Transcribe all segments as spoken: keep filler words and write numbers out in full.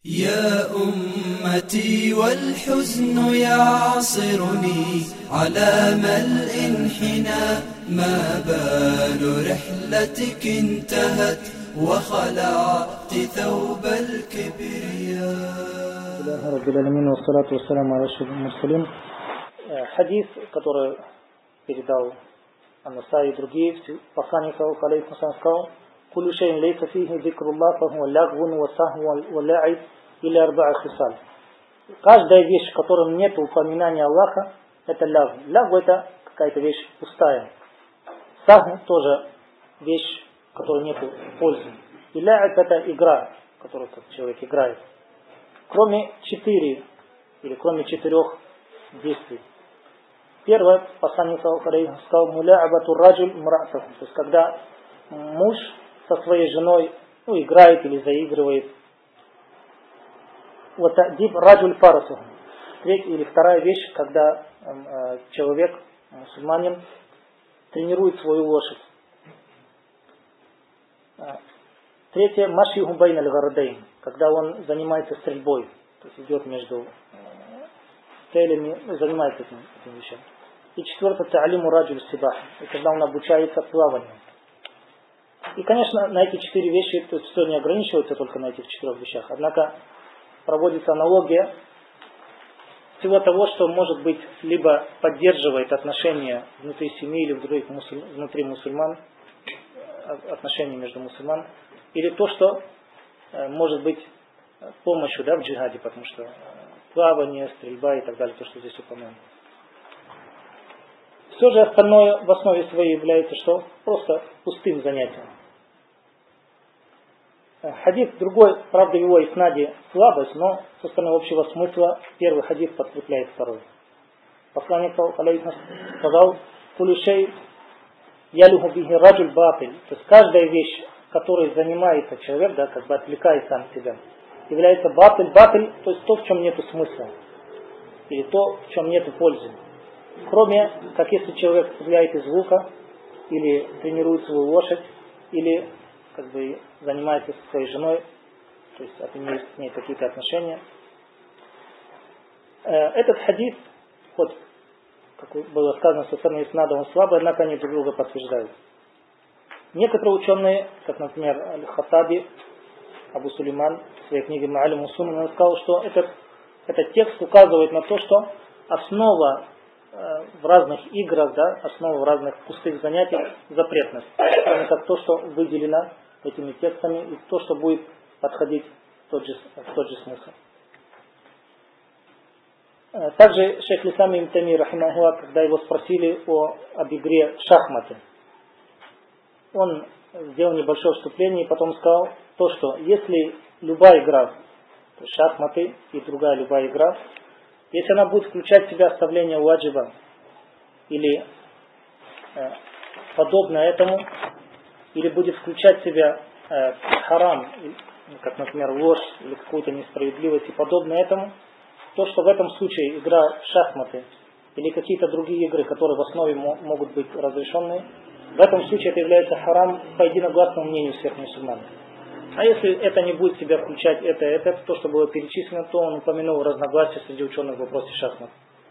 يا أمتي والحزن يعصرني على ملء انحنى ما بال رحلتك انتهت وخلعت ثوب الكبرياء. Аллаху Раббил Аламин, вассалату вассаляму аля ашрафил мурсалин. Хадис, который передал Ан-Насаи и другие, посланник саллаллаху алейхи ва саллям сказал: «Куллю шейин лейса фихи зикруллах, фахуа лягвун ва сахвун ва ла'иб или арба'a хисаль». Каждая вещь, в которой нет упоминания Аллаха, это лягв. Лягв это какая-то вещь пустая. Сахв тоже вещь, в которой нет пользы. И ла'иб это игра, которую человек играет. Кроме четыре, или кроме четырех действий. Первое, посланник саллаллаху алейхи ва саллям сказал: «Муля'абату раджуль мра'атаху». То есть, когда муж со своей женой ну, играет или заигрывает. Вот адиб раджуль фарасу. Третья или вторая вещь, когда э, человек, мусульманин, тренирует свою лошадь. Третье, машиху байна аль-гарадейн, когда он занимается стрельбой, то есть идет между целями, ну, занимается этим, этим вещам. И четвертое, та'алиму раджуль сибах, когда он обучается плаванию. И, конечно, на эти четыре вещи, то есть все не ограничивается только на этих четырех вещах, однако проводится аналогия всего того, что может быть либо поддерживает отношения внутри семьи или внутри мусульман, отношения между мусульман, или то, что э, может быть помощью, да, в джихаде, потому что плавание, стрельба и так далее, то, что здесь упомянуто. Все же остальное в основе своей является что? Просто пустым занятием. Хадис другой, правда, его иснади слабость, но со стороны общего смысла первый хадис подкрепляет второй. Посланник сказал: «Кулю шей ялюху бихи раджуль батиль». То есть каждая вещь, которой занимается человек, да, как бы отвлекает сам себя, является батиль. Батиль, то есть то, в чем нету смысла, или то, в чем нету пользы. Кроме, как если человек стреляет из лука, или тренирует свою лошадь, или как бы занимается со своей женой, то есть имеет с ней какие-то отношения. Этот хадис, вот, как было сказано, со стороны иснада он слабый, однако они друг друга подтверждают. Некоторые ученые, как, например, Аль-Хаттаби, Абу Сулейман, в своей книге Ма'алим ус-Сунан, он сказал, что этот, этот текст указывает на то, что основа э, в разных играх, да, основа в разных пустых занятиях запретность. Это как то, что выделено этими текстами, и то, что будет подходить в тот же, в тот же смысл. Также шейх Ислам ибн Таймия, рахимахуллах, когда его спросили о, об игре шахматы, он сделал небольшое вступление и потом сказал то, что если любая игра, то есть шахматы и другая любая игра, если она будет включать в себя оставление ваджиба или э, подобное этому, или будет включать в себя э, харам, как, например, ложь или какую-то несправедливость и подобное этому, то, что в этом случае игра в шахматы или какие-то другие игры, которые в основе могут быть разрешенные, в этом случае это является харам по единогласному мнению всех мусульман. А если это не будет в себя включать это, это, то, что было перечислено, то он упомянул разногласия среди ученых в вопросе шахмат.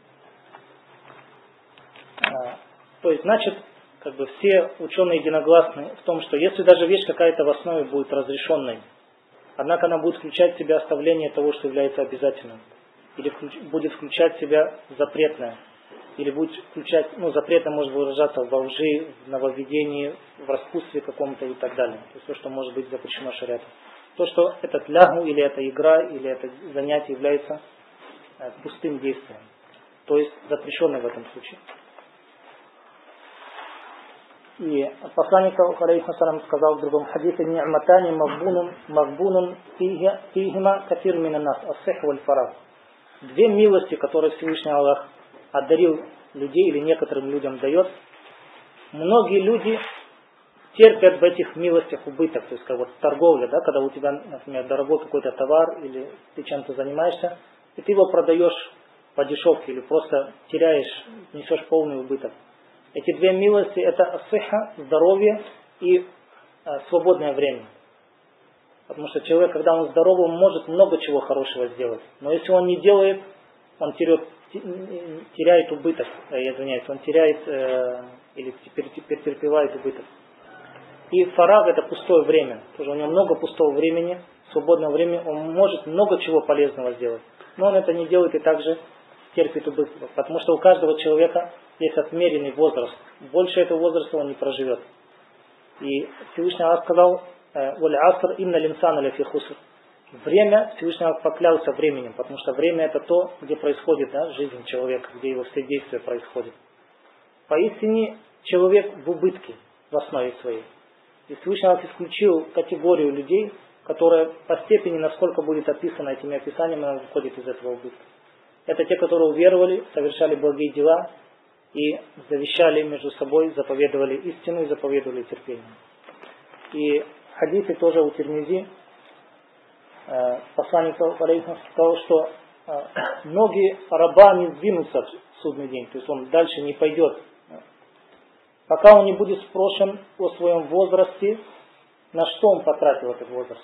А, то есть, значит, как бы все ученые единогласны в том, что если даже вещь какая-то в основе будет разрешенной, однако она будет включать в себя оставление того, что является обязательным, или будет включать в себя запретное, или будет включать, ну, запретно может выражаться во лжи, в нововведении, в распутстве каком-то и так далее. То есть то, что может быть запрещено шариатом. То, что этот лягу, или эта игра, или это занятие является э, пустым действием. То есть запрещенным в этом случае. И посланник алейхи салям сказал в другом хадисе: «Ни'матани магбунун магбунун фихима кафир минан нас, ас-сих валь фараг». Две милости, которые Всевышний Аллах одарил людей или некоторым людям дает, многие люди терпят в этих милостях убыток. То есть как вот торговля, да, когда у тебя, например, дорогой какой-то товар, или ты чем-то занимаешься, и ты его продаешь по дешевке, или просто теряешь, несешь полный убыток. Эти две милости — это ас-сиха, здоровье, и а, свободное время. Потому что человек, когда он здоровый, он может много чего хорошего сделать. Но если он не делает, он теряет, теряет убыток, я извиняюсь, он теряет э, или претерпевает убыток. И фараг — это пустое время. Тоже у него много пустого времени, свободного времени, он может много чего полезного сделать. Но он это не делает и также терпит убыток. Потому что у каждого человека есть отмеренный возраст. Больше этого возраста он не проживет. И Всевышний Аллах сказал: «Валь аср инна линсана ляфи хуср». Время, Всевышний Аллах поклялся временем, потому что время — это то, где происходит, да, жизнь человека, где его все действия происходят. Поистине человек в убытке в основе своей. И Всевышний Аллах исключил категорию людей, которая по степени, насколько будет описана этими описаниями, она выходит из этого убытка. Это те, которые уверовали, совершали благие дела и завещали между собой, заповедовали истину и заповедовали терпение. И в хадисе тоже у Тирмизи посланник сказал, что ноги раба не сдвинутся в судный день, то есть он дальше не пойдет, пока он не будет спрошен о своем возрасте, на что он потратил этот возраст.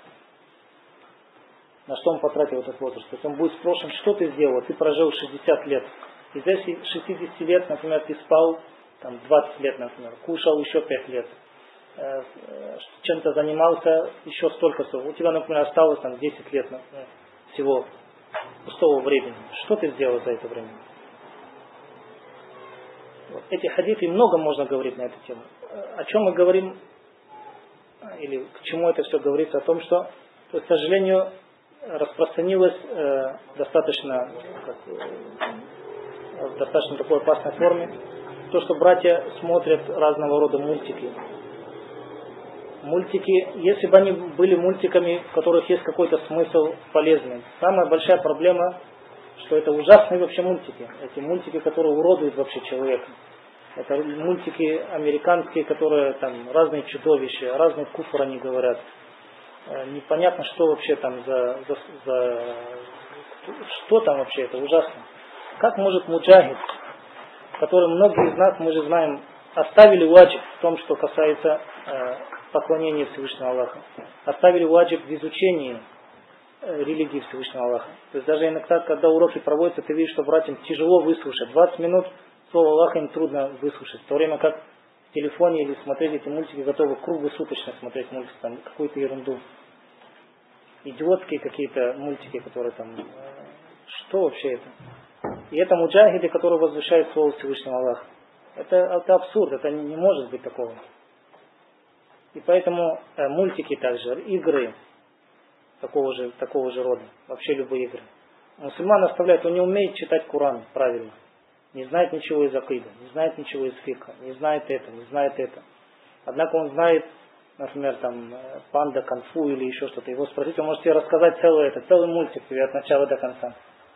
На что он потратил этот возраст. То есть он будет спрошен, что ты сделал, ты прожил шестьдесят лет. Из этих шестидесяти лет, например, ты спал там, двадцать лет, например, кушал еще пять лет, э, чем-то занимался еще столько всего. У тебя, например, осталось там, десять лет, например, всего пустого времени. Что ты сделал за это время? Вот. Эти хадисы, много можно говорить на эту тему. О чем мы говорим, или к чему это все говорится? О том, что, к сожалению, распространилось э, достаточно, как, э, в достаточно такой опасной форме, то, что братья смотрят разного рода мультики. Мультики, если бы они были мультиками, в которых есть какой-то смысл полезный. Самая большая проблема, что это ужасные вообще мультики. Эти мультики, которые уродуют вообще человека. Это мультики американские, которые там разные чудовища, разный куфр они говорят. Непонятно, что вообще там за, за, за... Что там вообще, это ужасно. Как может муджахид, который многие из нас, мы же знаем, оставили ваджиб в том, что касается э, поклонения Всевышнего Аллаха. Оставили ваджиб в изучении э, религии Всевышнего Аллаха. То есть даже иногда, когда уроки проводятся, ты видишь, что братьям тяжело выслушать. двадцать минут слово Аллаха им трудно выслушать. В то время как в телефоне или смотреть эти мультики готовы круглосуточно смотреть мультики, там какую-то ерунду. Идиотские какие-то мультики, которые там... Э, что вообще это? И это муджахиды, которые возвышают слово Всевышнего Аллаха. Это, это абсурд, это не, не может быть такого. И поэтому э, мультики также, игры такого же, такого же рода, вообще любые игры. Мусульман оставляет, он не умеет читать Коран правильно, не знает ничего из акиды, не знает ничего из фикха, не знает это, не знает это. Однако он знает, например, там, панда, конфу или еще что-то. Его спросить, он может тебе рассказать целый, это, целый мультик тебе от начала до конца.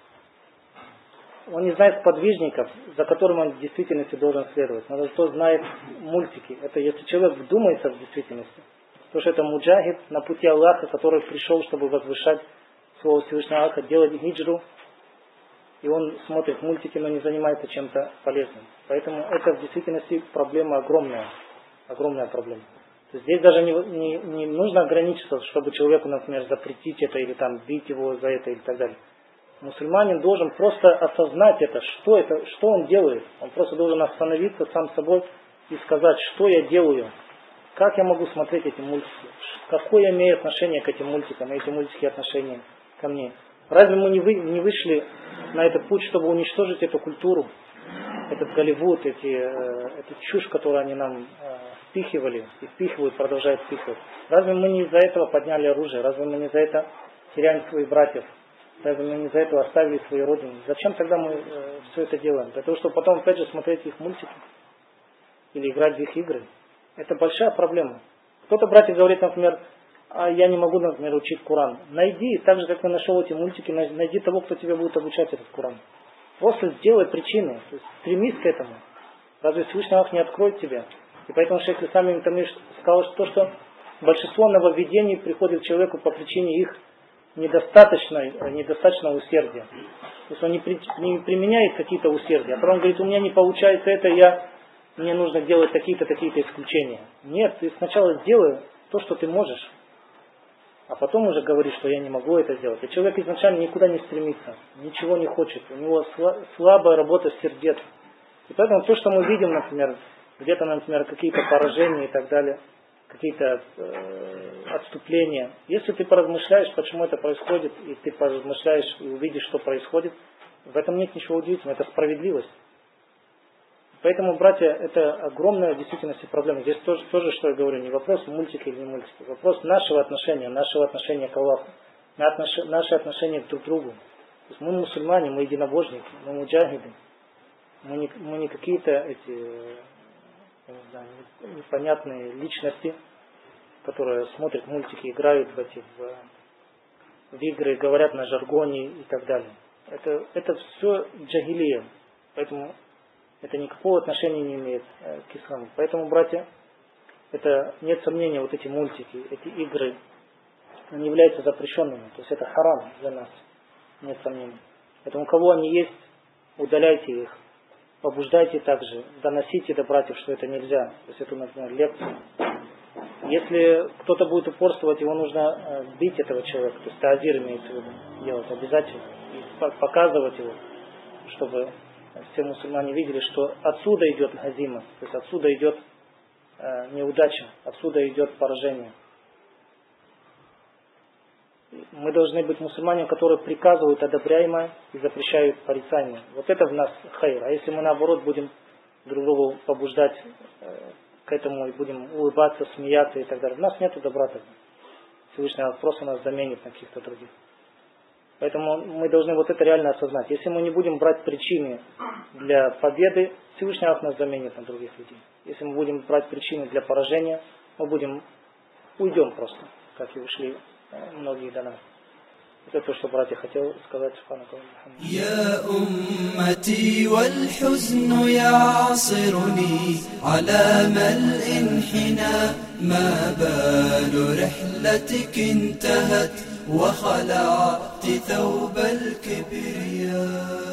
Он не знает подвижников, за которым он в действительности должен следовать. Но зато знает мультики. Это если человек вдумается в действительности. Потому что это муджахид на пути Аллаха, который пришел, чтобы возвышать слово Всевышнего Аллаха, делать хиджру. И он смотрит мультики, но не занимается чем-то полезным. Поэтому это в действительности проблема огромная. Огромная проблема. То есть здесь даже не, не, не нужно ограничиться, чтобы человеку, например, запретить это или там бить его за это и так далее. Мусульманин должен просто осознать это, что это, что он делает. Он просто должен остановиться сам собой и сказать, что я делаю, как я могу смотреть эти мультики, какое я имею отношение к этим мультикам, эти мультики отношения ко мне. Разве мы не, вы, не вышли на этот путь, чтобы уничтожить эту культуру, этот Голливуд, эти, э, эту чушь, которую они нам э, впихивали и впихивают, продолжают впихивать? Разве мы не из-за этого подняли оружие? Разве мы не из-за этого теряем своих братьев? Разве мы не из-за этого оставили свои родины? Зачем тогда мы э, все это делаем? Для того, чтобы потом опять же смотреть их мультики или играть в их игры. Это большая проблема. Кто-то, братья, говорит, например, а я не могу, например, учить Коран. Найди, так же, как ты нашел эти мультики, найди того, кто тебе будет обучать этот Коран. Просто сделай причины, то есть стремись к этому. Разве Всевышний Аллах не откроет тебя? И поэтому шейх Ислам ибн Таймия сказал, что, то, что большинство нововведений приходит к человеку по причине их недостаточного, недостаточного усердия. То есть он не, при, не применяет какие-то усердия. А потом говорит, у меня не получается это, я, мне нужно делать такие-то, такие-то исключения. Нет, ты сначала сделай то, что ты можешь. а потом уже говорит, что я не могу это сделать. И человек изначально никуда не стремится, ничего не хочет, у него слабая работа сердец. И поэтому то, что мы видим, например, где-то, например, какие-то поражения и так далее, какие-то э, отступления. Если ты поразмышляешь, почему это происходит, и ты поразмышляешь и увидишь, что происходит, в этом нет ничего удивительного, это справедливость. Поэтому, братья, это огромная в действительности проблема. Здесь тоже, тоже, что я говорю, не вопрос мультики или не мультики, вопрос нашего отношения, нашего отношения к Аллаху, наше отношение друг к другу. То есть мы мусульмане, мы единобожники, мы муджахиды, мы не, мы не какие-то эти, я не знаю, непонятные личности, которые смотрят мультики, играют в эти в, в игры, говорят на жаргоне и так далее. Это, это все джахилия, поэтому это никакого отношения не имеет э, к исламу. Поэтому, братья, это нет сомнения, вот эти мультики, эти игры, они являются запрещенными. То есть это харам для нас, нет сомнений. Поэтому у кого они есть, удаляйте их, побуждайте также, доносите до братьев, что это нельзя. То есть это, например, лекция. Если кто-то будет упорствовать, его нужно э, бить этого человека, то есть таазир имеется в виду делать обязательно, и показывать его, чтобы все мусульмане видели, что отсюда идет газима, то есть отсюда идет э, неудача, отсюда идет поражение. Мы должны быть мусульманами, которые приказывают одобряемое и запрещают порицаемое. Вот это в нас хайр. А если мы наоборот будем друг другу побуждать э, к этому и будем улыбаться, смеяться и так далее, у нас нет добра тогда. Всевышний просто нас заменит на каких-то других. Поэтому мы должны вот это реально осознать. Если мы не будем брать причины для победы, Всевышний Аллах нас заменит на других людей. Если мы будем брать причины для поражения, мы будем, уйдем просто, как и ушли многие до нас. Это то, что братья хотел сказать. يا أمتي والحزن يعصرني على ملء انحنى ما بال رحلتك انتهت وخلعت ثوب الكبرياء